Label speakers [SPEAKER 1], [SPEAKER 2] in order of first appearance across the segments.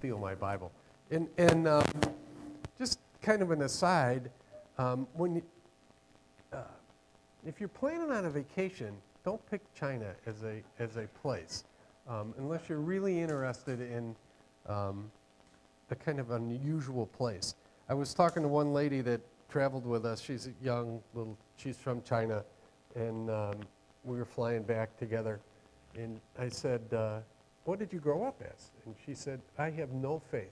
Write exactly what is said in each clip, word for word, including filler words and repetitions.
[SPEAKER 1] steal my Bible. And, and um, just kind of an aside, um, when you, uh, if you're planning on a vacation, don't pick China as a, as a place, um, unless you're really interested in um, a kind of unusual place. I was talking to one lady that traveled with us. She's a young little, she's from China, and um, we were flying back together. And I said, uh, what did you grow up as? And she said, I have no faith.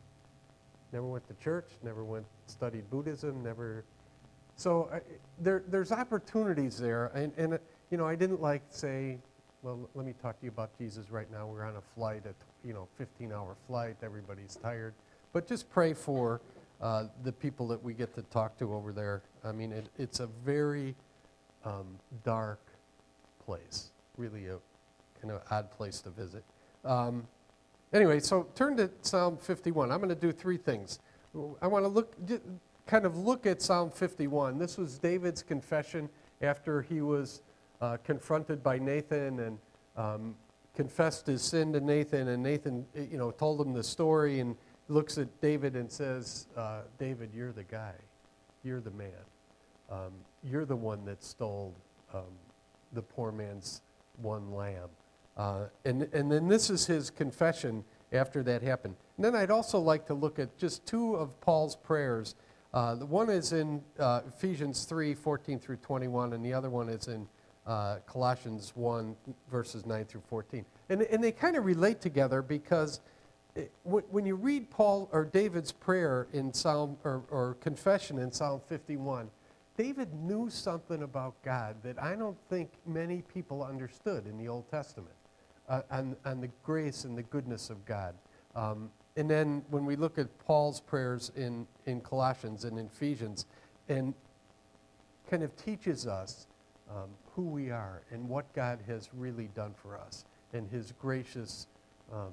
[SPEAKER 1] Never went to church, never went, studied Buddhism, never. So I, there, there's opportunities there. And, and uh, you know, I didn't like say, well, l- let me talk to you about Jesus right now. We're on a flight, a you know, fifteen hour flight. Everybody's tired. But just pray for uh, the people that we get to talk to over there. I mean, it, it's a very um, dark place, really a kind of odd place to visit. Um, anyway, so turn to Psalm fifty-one. I'm going to do three things. I want to look, kind of look at Psalm fifty-one. This was David's confession after he was uh, confronted by Nathan and um, confessed his sin to Nathan, and Nathan, you know, told him the story and looks at David and says, uh, David, you're the guy. You're the man. Um, you're the one that stole um, the poor man's one lamb. Uh, and, and then this is his confession after that happened. And then I'd also like to look at just two of Paul's prayers. Uh, the one is in uh, Ephesians three, fourteen through twenty-one, and the other one is in uh, Colossians one, verses nine through fourteen. And, and they kind of relate together because it, w- when you read Paul or David's prayer in Psalm, or, or confession in Psalm fifty-one, David knew something about God that I don't think many people understood in the Old Testament, uh, on, on the grace and the goodness of God. Um, and then when we look at Paul's prayers in, in Colossians and in Ephesians, and kind of teaches us um, who we are and what God has really done for us and his gracious um,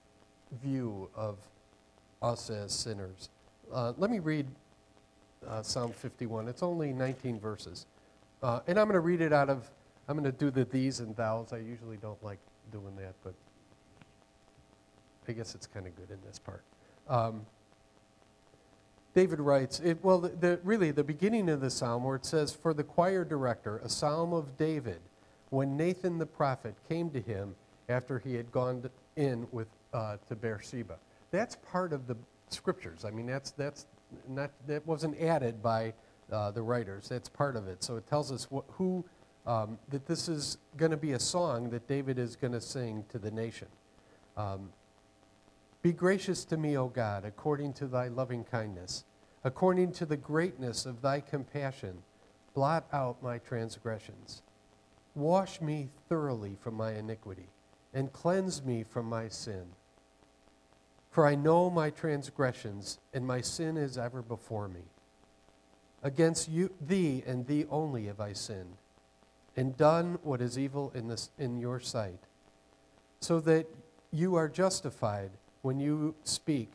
[SPEAKER 1] view of us as sinners. Uh, let me read Uh, Psalm fifty-one. It's only nineteen verses. Uh, and I'm going to read it out of, I'm going to do the these and thous. I usually don't like doing that, but I guess it's kind of good in this part. Um, David writes, it, well, the, the, really, the beginning of the psalm where it says, for the choir director, a psalm of David, when Nathan the prophet came to him after he had gone to, in with uh, to Beersheba. That's part of the scriptures. I mean, that's that's Not, that wasn't added by uh, the writers. That's part of it. So it tells us wh- who, um, that this is going to be a song that David is going to sing to the nation. Um, Be gracious to me, O God, according to thy loving kindness. According to the greatness of thy compassion, blot out my transgressions. Wash me thoroughly from my iniquity, and cleanse me from my sin. For I know my transgressions, and my sin is ever before me. Against you, thee and thee only have I sinned, and done what is evil in, this, in your sight, so that you are justified when you speak,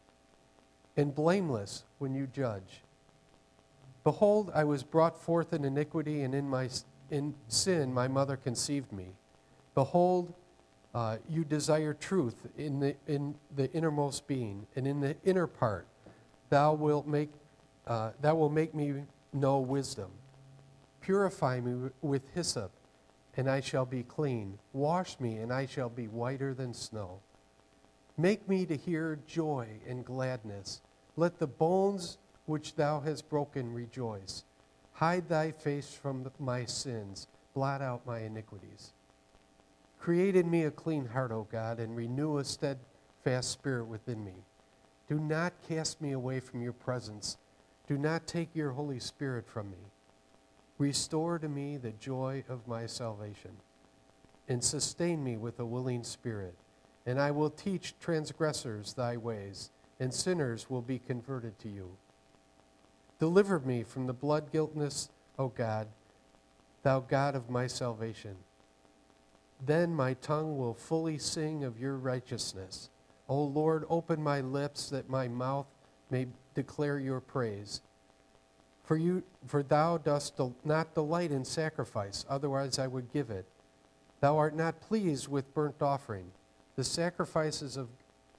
[SPEAKER 1] and blameless when you judge. Behold, I was brought forth in iniquity, and in my in sin my mother conceived me. Behold, Uh, you desire truth in the in the innermost being, and in the inner part, thou wilt make uh, thou will make me know wisdom. Purify me w- with hyssop, and I shall be clean. Wash me, and I shall be whiter than snow. Make me to hear joy and gladness. Let the bones which thou hast broken rejoice. Hide thy face from my sins. Blot out my iniquities. Create in me a clean heart, O God, and renew a steadfast spirit within me. Do not cast me away from your presence. Do not take your Holy Spirit from me. Restore to me the joy of my salvation, and sustain me with a willing spirit. And I will teach transgressors thy ways, and sinners will be converted to you. Deliver me from the blood guiltness, O God, thou God of my salvation. Then my tongue will fully sing of your righteousness. O Lord, open my lips that my mouth may declare your praise. For you, for thou dost del- not delight in sacrifice, otherwise I would give it. Thou art not pleased with burnt offering. The sacrifices of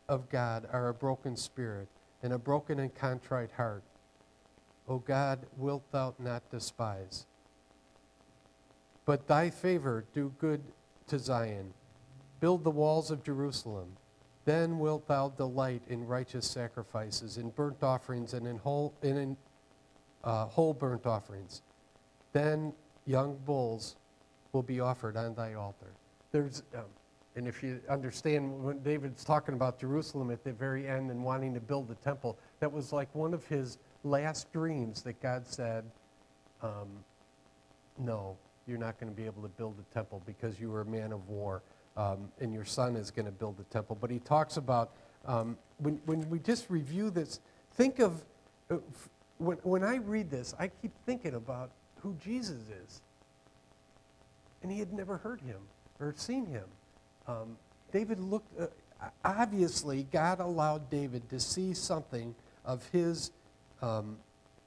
[SPEAKER 1] of God are a broken spirit and a broken and contrite heart. O God, wilt thou not despise? But thy favor do good to Zion. Build the walls of Jerusalem. Then wilt thou delight in righteous sacrifices, in burnt offerings, and in whole, and in, uh, whole burnt offerings. Then young bulls will be offered on thy altar. There's, um, and if you understand when David's talking about Jerusalem at the very end and wanting to build the temple, that was like one of his last dreams that God said, um, no, you're not going to be able to build a temple because you were a man of war, um, and your son is going to build the temple. But he talks about, um, when, when we just review this, think of, uh, f- when, when I read this, I keep thinking about who Jesus is. And he had never heard him or seen him. Um, David looked, uh, obviously, God allowed David to see something of his um,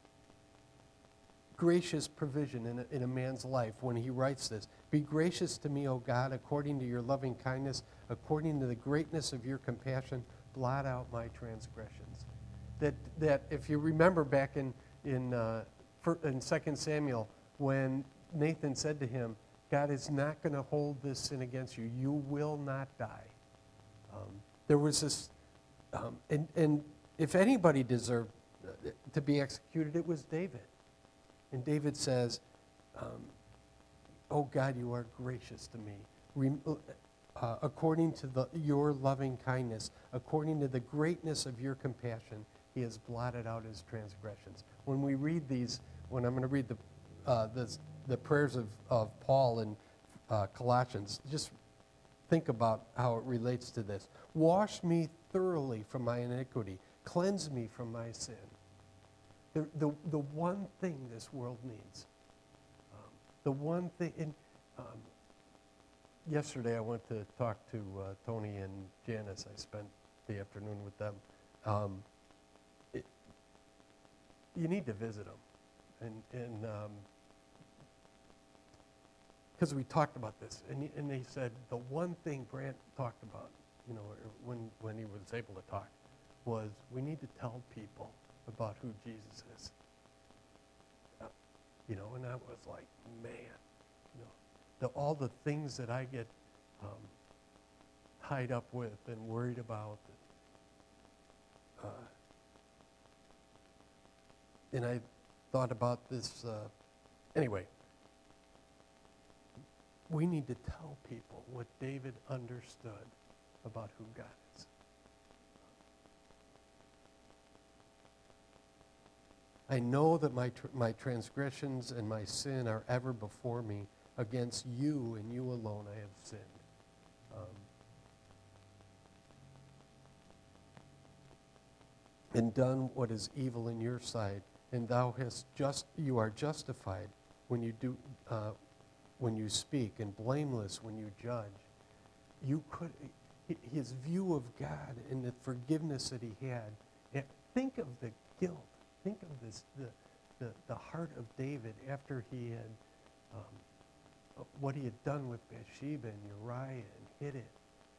[SPEAKER 1] gracious provision in a, in a man's life when he writes this. Be gracious to me, O God, according to your loving kindness, according to the greatness of your compassion, blot out my transgressions. That, that if you remember back in, in, uh, for, in Second Samuel, when Nathan said to him, God is not going to hold this sin against you. You will not die. Um, there was this, um, and, and if anybody deserved uh, to be executed, it was David. And David says, um, oh God, you are gracious to me. Rem- uh, according to the, your loving kindness, according to the greatness of your compassion, he has blotted out his transgressions. When we read these, when I'm going to read the, uh, this, the prayers of, of Paul in uh, Colossians, just think about how it relates to this. Wash me thoroughly from my iniquity. Cleanse me from my sin. The, the, the one thing this world needs, um, the one thing, and um, yesterday I went to talk to uh, Tony and Janice. I spent the afternoon with them. Um, it, you need to visit them. And, and um, because we talked about this, and, he, and they said the one thing Brant talked about, you know, when, when he was able to talk, was we need to tell people about who Jesus is. Uh, you know, and I was like, man, you know, the, all the things that I get um, tied up with and worried about. Uh, and I thought about this, uh, anyway. We need to tell people what David understood about who God is. I know that my tr- my transgressions and my sin are ever before me. Against you and you alone I have sinned. Um, and done what is evil in your sight, and thou hast just you are justified when you do uh, when you speak, and blameless when you judge. You could, his view of God and the forgiveness that he had. And think of the guilt. Think of this, the, the, the heart of David after he had, um, what he had done with Bathsheba and Uriah and hid it.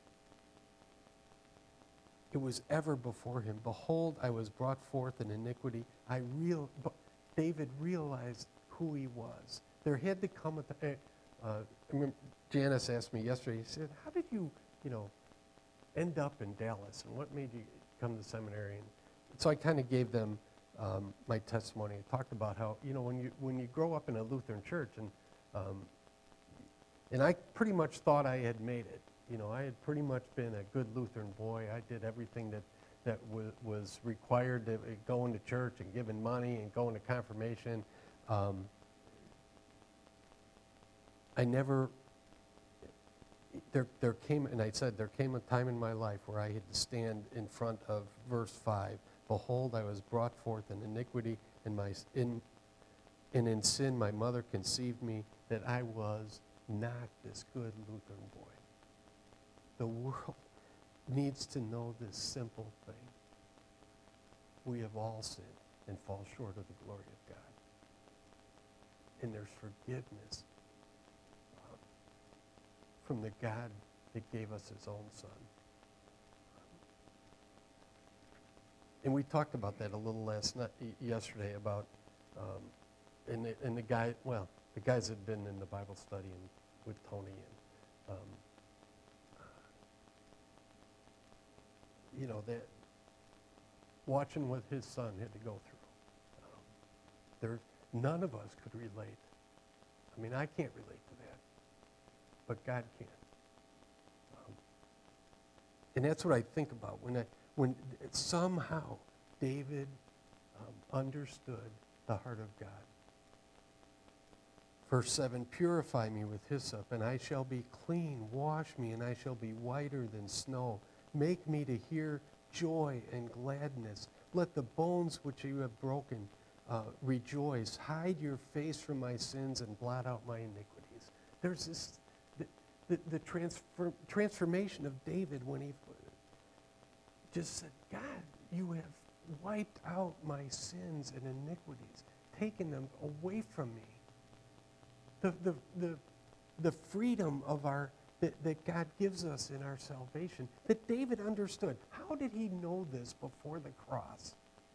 [SPEAKER 1] It was ever before him. Behold, I was brought forth in iniquity. I real, David realized who he was. There had to come a time. Uh, I remember Janice asked me yesterday, he said, how did you, you know, end up in Dallas, and what made you come to seminary? And so I kind of gave them um, my testimony. I talked about how, you know, when you when you grow up in a Lutheran church, and um, and I pretty much thought I had made it. You know, I had pretty much been a good Lutheran boy. I did everything that that w- was required, to, uh, going to church and giving money and going to confirmation. Um, I never, there, there came, and I said, there came a time in my life where I had to stand in front of verse five. Behold, I was brought forth in iniquity, and my in, and in sin my mother conceived me, that I was not this good Lutheran boy. The world needs to know this simple thing. We have all sinned and fall short of the glory of God. And there's forgiveness from the God that gave us his own son. and we talked about that a little last night, y- yesterday about, um, and the, and the guy, well, the guys had been in the Bible study and with Tony, and um, you know that watching what his son had to go through. Um, there, none of us could relate. I mean, I can't relate to that, but God can. Um, and that's what I think about when I when somehow David um, understood the heart of God. Verse seven, purify me with hyssop, and I shall be clean. Wash me, and I shall be whiter than snow. Make me to hear joy and gladness. Let the bones which you have broken uh, rejoice. Hide your face from my sins and blot out my iniquities. There's this, the, the, the transfer, transformation of David when he just said, God, you have wiped out my sins and iniquities, taken them away from me. The, the, the, the freedom of our that, that God gives us in our salvation, that David understood. How did he know this before the cross?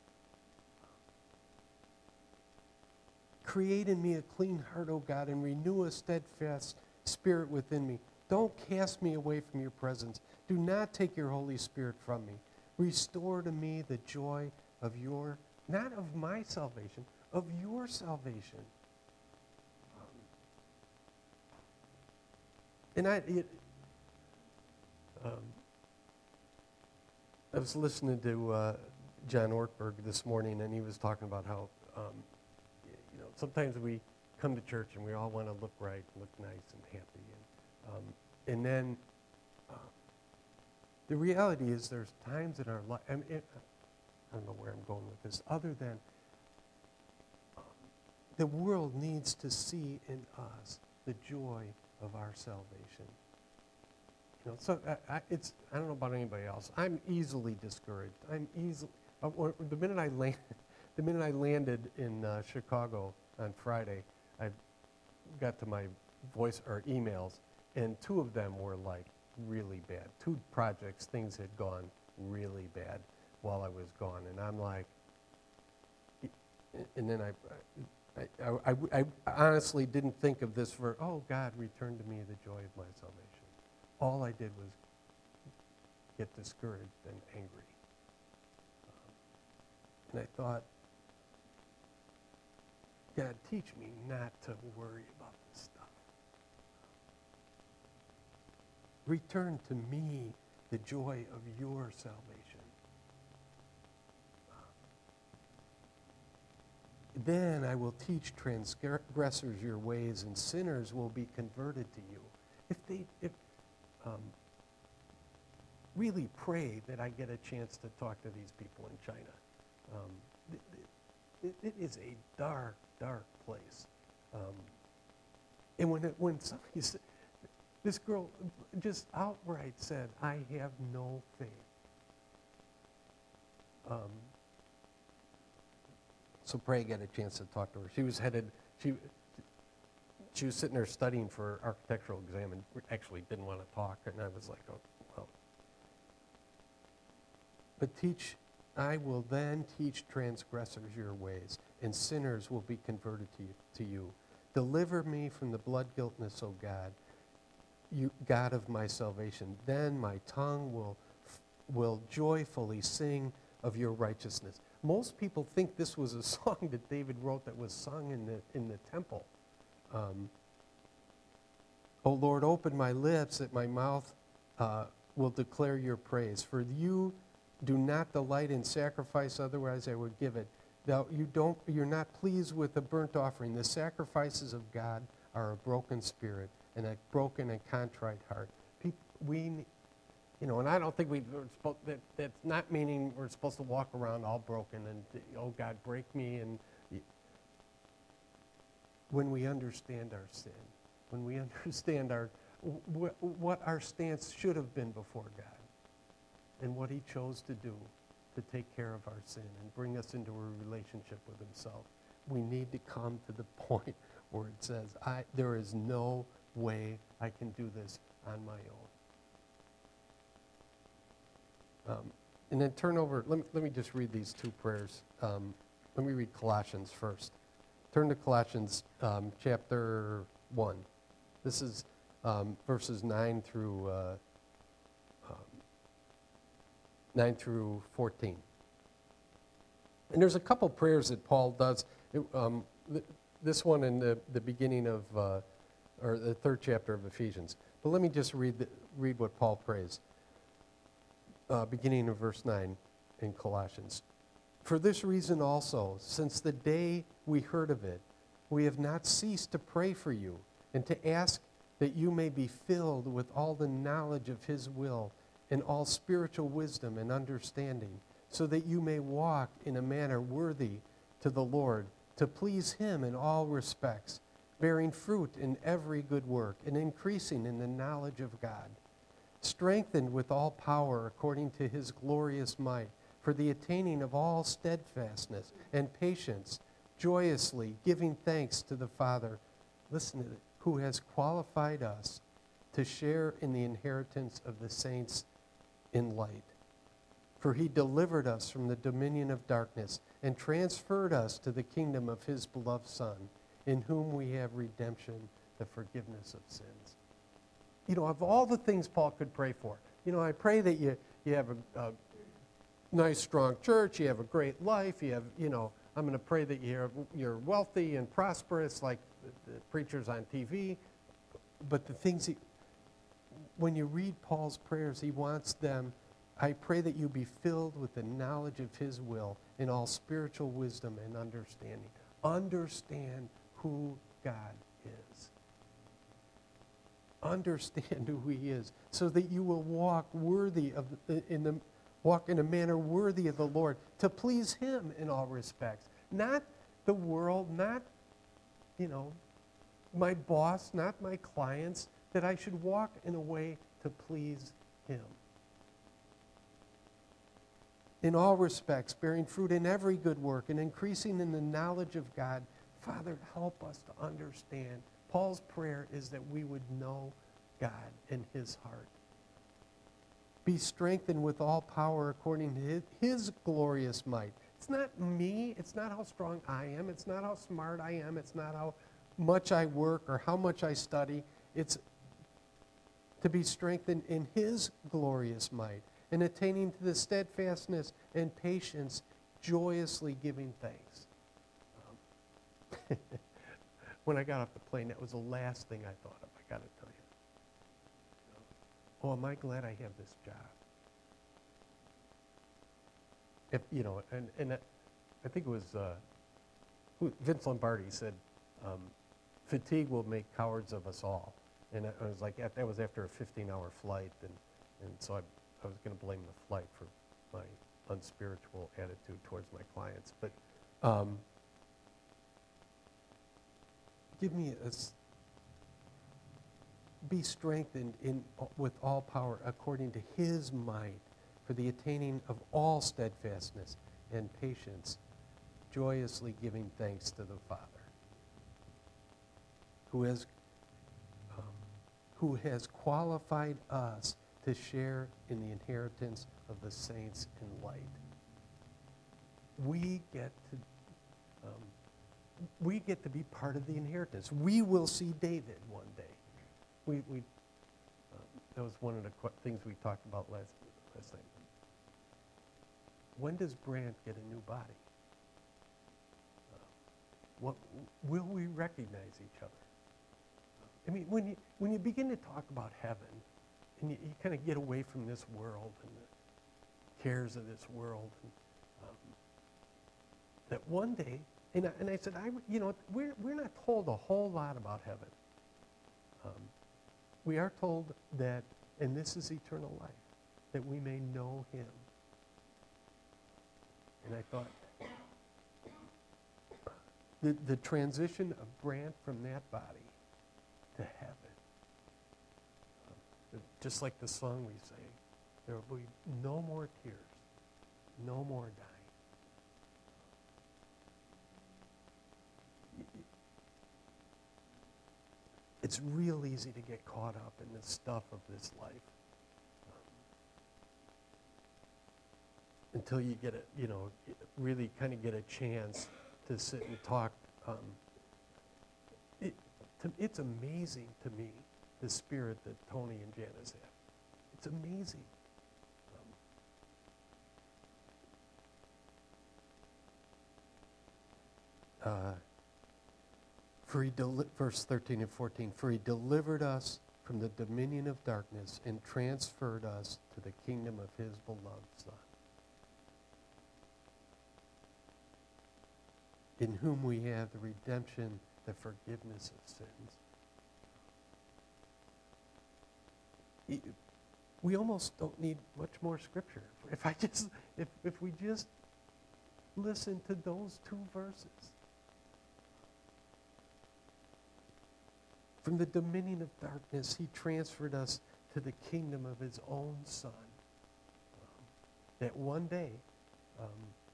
[SPEAKER 1] Create in me a clean heart, O God, and renew a steadfast spirit within me. Don't cast me away from your presence. Do not take your Holy Spirit from me. Restore to me the joy of your, not of my salvation, of your salvation. And I, it, um, I was listening to uh, John Ortberg this morning, and he was talking about how, um, you know, sometimes we come to church and we all want to look right, and look nice and happy, and um, and then uh, the reality is there's times in our life. I mean, it, I don't know where I'm going with this, other than um, the world needs to see in us the joy of our salvation. You know, so I, I, it's I don't know about anybody else. I'm easily discouraged. I'm easily uh, or, the minute I land, the minute I landed in uh, Chicago on Friday, I got to my voice or emails, and two of them were like really bad. Two projects, things had gone really bad while I was gone, and I'm like, and then I. I, I, I, I honestly didn't think of this for, oh, God, return to me the joy of my salvation. All I did was get discouraged and angry. Um, and I thought, God, teach me not to worry about this stuff. Return to me the joy of your salvation. Then I will teach transgressors your ways, and sinners will be converted to you. If they if, um, really pray that I get a chance to talk to these people in China. Um, it, it, it is a dark, dark place. Um, and when it, when somebody said, this girl just outright said, I have no faith. Um, So pray I get a chance to talk to her. She was headed, she, she was sitting there studying for her architectural exam and actually didn't want to talk. And I was like, oh, well. But teach, I will then teach transgressors your ways, and sinners will be converted to you. To you. Deliver me from the blood guiltness, O God, you God of my salvation. Then my tongue will will joyfully sing of your righteousness. Most people think this was a song that David wrote that was sung in the in the temple. Um, O Lord, open my lips that my mouth uh, will declare your praise. For you do not delight in sacrifice, otherwise I would give it. Thou, you don't, you're not pleased with a burnt offering. The sacrifices of God are a broken spirit and a broken and contrite heart. People, we You know, and I don't think we we're supposed, that that's not meaning we're supposed to walk around all broken and, oh, God, break me. And when we understand our sin, when we understand our wh- what our stance should have been before God and what he chose to do to take care of our sin and bring us into a relationship with himself, we need to come to the point where it says, I, there is no way I can do this on my own. Um, and then turn over, let me, let me just read these two prayers. Um, let me read Colossians first. Turn to Colossians um, chapter one. This is um, verses nine through uh, um, nine through fourteen. And there's a couple prayers that Paul does. It, um, th- this one in the, the beginning of, uh, or the third chapter of Ephesians. But let me just read the, read what Paul prays. Uh, beginning of verse nine in Colossians. For this reason also, since the day we heard of it, we have not ceased to pray for you and to ask that you may be filled with all the knowledge of his will and all spiritual wisdom and understanding, so that you may walk in a manner worthy to the Lord, to please him in all respects, bearing fruit in every good work and increasing in the knowledge of God, strengthened with all power according to his glorious might, for the attaining of all steadfastness and patience, joyously giving thanks to the Father, listen to it, who has qualified us to share in the inheritance of the saints in light. For he delivered us from the dominion of darkness and transferred us to the kingdom of his beloved Son, in whom we have redemption, the forgiveness of sins. You know, of all the things Paul could pray for, you know, I pray that you, you have a, a nice, strong church, you have a great life, you have, you know, I'm going to pray that you're, you're wealthy and prosperous like the, the preachers on T V. But the things, he, when you read Paul's prayers, he wants them, I pray that you be filled with the knowledge of his will in all spiritual wisdom and understanding. Understand who God is. Understand who he is, so that you will walk worthy of the, in the walk in a manner worthy of the Lord, to please him in all respects. Not the world, not, you know, my boss, not my clients, that I should walk in a way to please him. In all respects, bearing fruit in every good work and increasing in the knowledge of God. Father, help us to understand. Paul's prayer is that we would know God and his heart. Be strengthened with all power according to his, his glorious might. It's not me. It's not how strong I am. It's not how smart I am. It's not how much I work or how much I study. It's to be strengthened in his glorious might and attaining to the steadfastness and patience, joyously giving thanks. Um, when I got off the plane, that was the last thing I thought of, I got to tell you. Oh, am I glad I have this job? If, you know, and, and I think it was uh, who, Vince Lombardi said, um, fatigue will make cowards of us all. And I was like, that was after a fifteen-hour flight, and, and so I, I was going to blame the flight for my unspiritual attitude towards my clients. But um, give me a, be strengthened in with all power according to his might, for the attaining of all steadfastness and patience, joyously giving thanks to the Father, who has um, who has qualified us to share in the inheritance of the saints in light. We get to um, we get to be part of the inheritance. We will see David one day. We, we uh, that was one of the qu- things we talked about last last night. When does Brant get a new body? Uh, what will we recognize each other? I mean, when you when you begin to talk about heaven, and you, you kind of get away from this world and the cares of this world, and, um, that one day, and I, and I said, I you know, we're we're not told a whole lot about heaven. Um, we are told that, and this is eternal life, that we may know him. And I thought, the the transition of Brant from that body to heaven, um, just like the song we sang, there will be no more tears, no more dying. It's real easy to get caught up in the stuff of this life. until you get a, you know, really kind of get a chance to sit and talk. Um, it, to, it's amazing to me, the spirit that Tony and Janice have. It's amazing. Um, uh, for he deli- verse thirteen and fourteen, for he delivered us from the dominion of darkness and transferred us to the kingdom of his beloved Son, in whom we have the redemption, the forgiveness of sins. He, we almost don't need much more scripture. If I just, if, if we just listen to those two verses. From the dominion of darkness, he transferred us to the kingdom of his own Son. Um, that one day, um,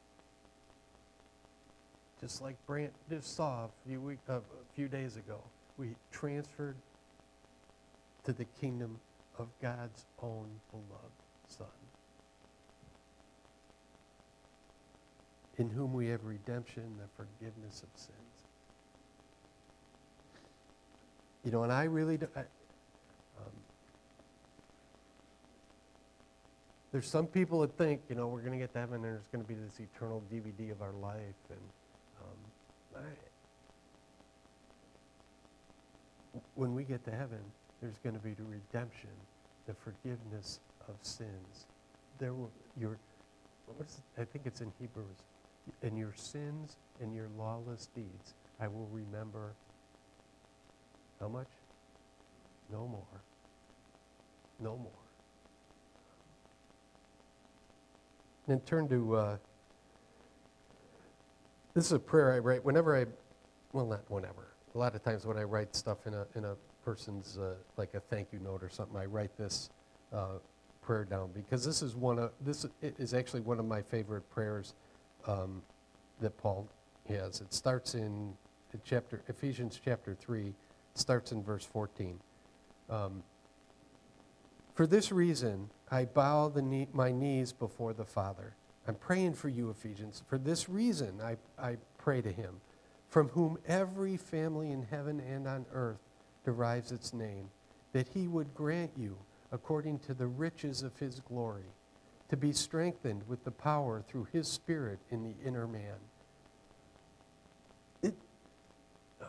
[SPEAKER 1] just like Brant just saw a few, week, uh, a few days ago, we transferred to the kingdom of God's own beloved Son, in whom we have redemption, the forgiveness of sins. You know, and I really do, I, um, there's some people that think, you know, we're going to get to heaven and there's going to be this eternal D V D of our life. And um, I, when we get to heaven, there's going to be the redemption, the forgiveness of sins. There will, your, what is it? I think it's in Hebrews. And your sins and your lawless deeds, I will remember. How much? No more. No more. Then turn to, uh, this is a prayer I write whenever I, well, not whenever. A lot of times when I write stuff in a in a person's, uh, like a thank you note or something, I write this uh, prayer down because this is one of, this is actually one of my favorite prayers um, that Paul has. It starts in chapter, Ephesians chapter three, starts in verse fourteen. Um, for this reason, I bow the knee, my knees before the Father. I'm praying for you, Ephesians. For this reason, I, I pray to him, from whom every family in heaven and on earth derives its name, that he would grant you, according to the riches of his glory, to be strengthened with the power through his Spirit in the inner man. It, um,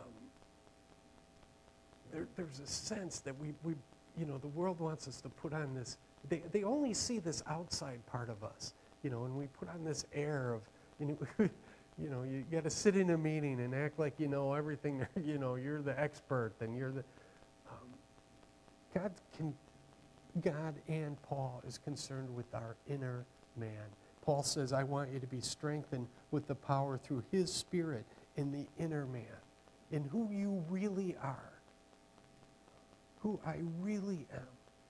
[SPEAKER 1] there, there's a sense that we, we, you know, the world wants us to put on this, they, they only see this outside part of us, you know, and we put on this air of, you know, you know, you got to sit in a meeting and act like you know everything, you know, you're the expert and you're the, um, God can, God and Paul is concerned with our inner man. Paul says, I want you to be strengthened with the power through his Spirit in the inner man, in who you really are, who I really am,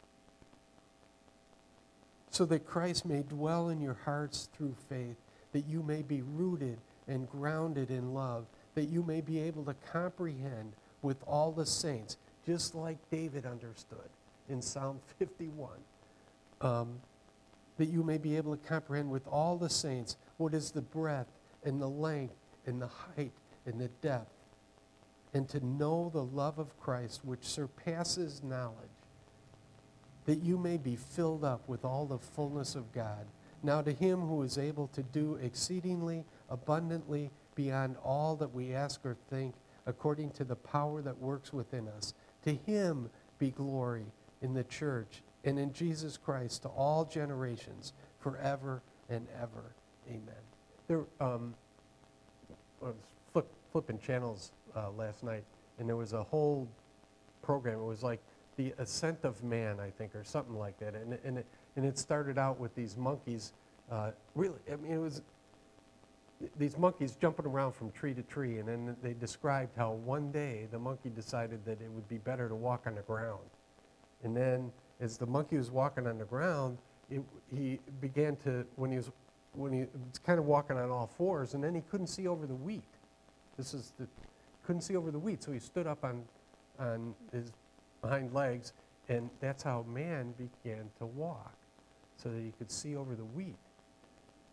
[SPEAKER 1] so that Christ may dwell in your hearts through faith, that you may be rooted and grounded in love, that you may be able to comprehend with all the saints, just like David understood in Psalm fifty-one, um, that you may be able to comprehend with all the saints what is the breadth and the length and the height and the depth, and to know the love of Christ which surpasses knowledge, that you may be filled up with all the fullness of God. Now to him who is able to do exceedingly abundantly beyond all that we ask or think, according to the power that works within us, to him be glory in the church and in Jesus Christ to all generations, forever and ever. Amen. There, um, I was flip, flipping channels uh, last night, and there was a whole program. It was like the Ascent of Man, I think, or something like that. And, and, it, and it started out with these monkeys. Uh, really, I mean, it was these monkeys jumping around from tree to tree, and then they described how one day the monkey decided that it would be better to walk on the ground. And then as the monkey was walking on the ground, it, he began to, when he was when he was kind of walking on all fours, and then he couldn't see over the wheat. This is the, couldn't see over the wheat, so he stood up on, on his hind legs, and that's how man began to walk, so that he could see over the wheat.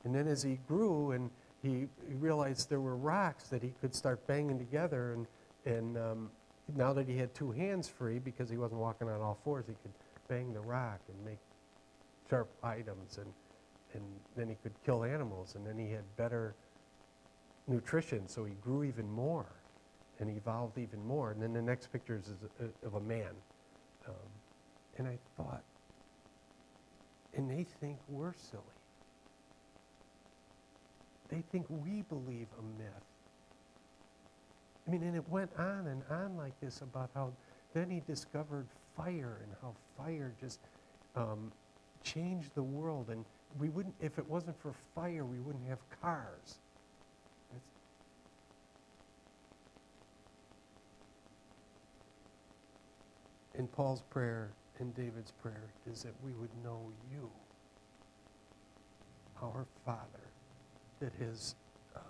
[SPEAKER 1] And then as he grew and he, he realized there were rocks that he could start banging together, and, and um, now that he had two hands free because he wasn't walking on all fours, he could bang the rock and make sharp items, and, and then he could kill animals, and then he had better nutrition, so he grew even more and evolved even more. And then the next picture is a, of a man. Um, and I thought, and they think we're silly. They think we believe a myth. I mean, and it went on and on like this about how then he discovered fire and how fire just um, changed the world. And we wouldn't, if it wasn't for fire, we wouldn't have cars. That's and Paul's prayer and David's prayer is that we would know you, our Father, that has, um,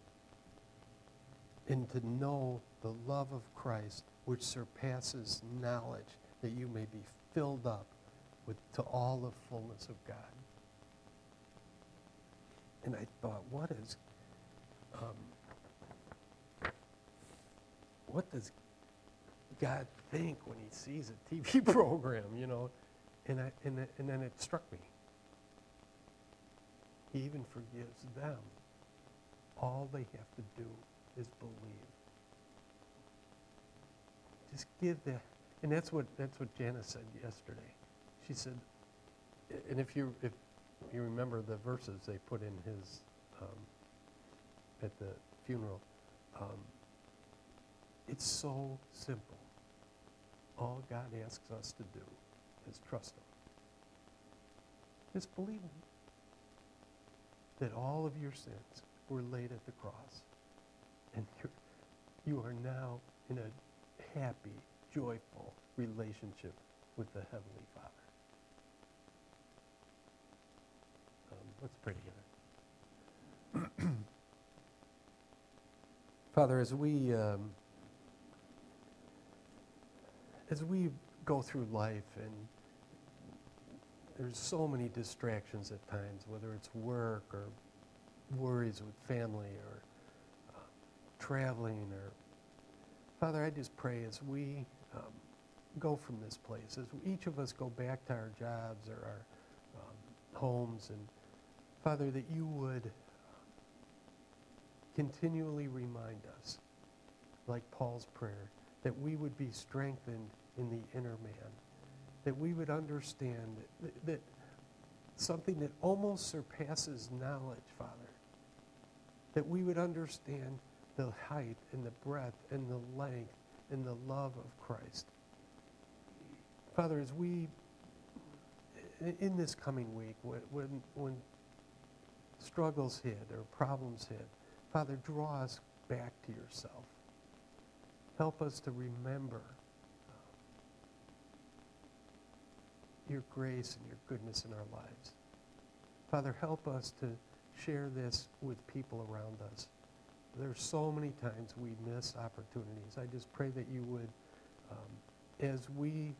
[SPEAKER 1] and to know the love of Christ, which surpasses knowledge, that you may be filled up with to all the fullness of God. And I thought, what is, um, what does God think when he sees a T V program, you know? And, I, and, the, and then it struck me. He even forgives them. All they have to do is believe. Just give the, and that's what that's what Janice said yesterday. She said, and if you if you remember the verses they put in his um, at the funeral, um, it's so simple. All God asks us to do is trust him. Just believe him. That all of your sins were laid at the cross. And you're, you are now in a happy, joyful relationship with the Heavenly Father. Um, let's pray together. Father, as we um, as we go through life, and there's so many distractions at times, whether it's work or worries with family or uh, traveling, or Father, I just pray as we um, go from this place, as each of us go back to our jobs or our um, homes, and Father, that you would continually remind us, like Paul's prayer, that we would be strengthened in the inner man, that we would understand that, that something that almost surpasses knowledge, Father, that we would understand the height and the breadth and the length and the love of Christ. Father, as we, in this coming week, when, when struggles hit or problems hit, Father, draw us back to yourself. Help us to remember um, your grace and your goodness in our lives. Father, help us to share this with people around us. There's so many times we miss opportunities. I just pray that you would, um, as we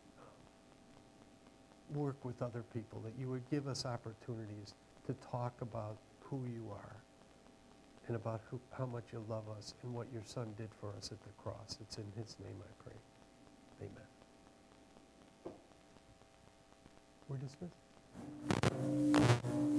[SPEAKER 1] um, work with other people, that you would give us opportunities to talk about who you are and about who, how much you love us and what your Son did for us at the cross. It's in his name I pray. Amen. We're dismissed.